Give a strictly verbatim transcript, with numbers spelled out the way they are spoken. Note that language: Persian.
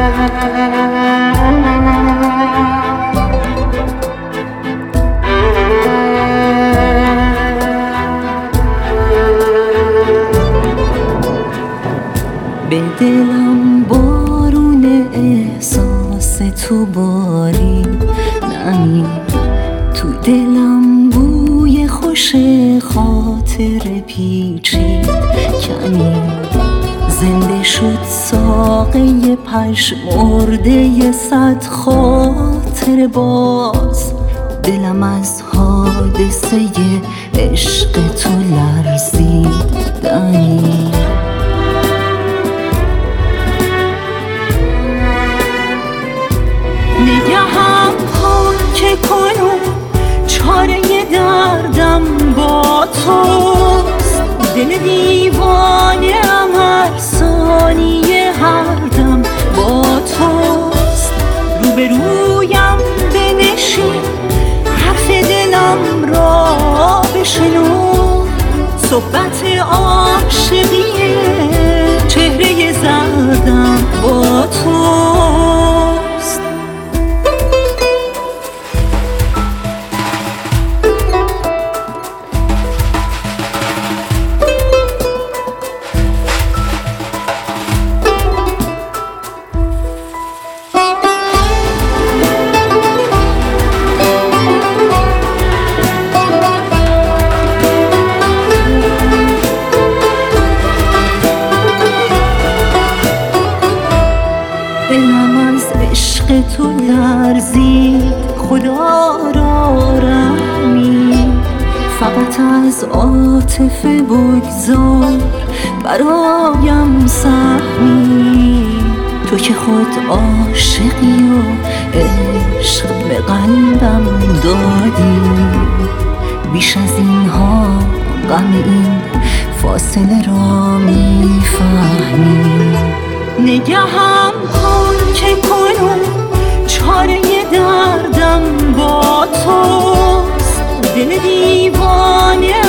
به دلم بارون احساس تو باری نمی، تو دلم بوی خوش خاطر پیچید کمی، زنده شد ساقه پژمرده صد خاطر باز، دلم از حادثه عشق تو لرزید دمی. نگهم کن که کنون چاره دردم با توست، دل دیوانه ام هر ثانیه هر دم با توست، روبرویم بنشین حرف دلم را بشنو، صحبت عاشقی چهره زردم با توست. دلم از عشق تو لرزید، خدا را رحمی، فقط از عاطفه بگذار برایم سهمی، تو که خود عاشقی و عشق به قلبم دادی، بیش از اینها غم این فاصله را میفهمی. نگهم کن که کنون چاره دردم با توست، دل دیوانه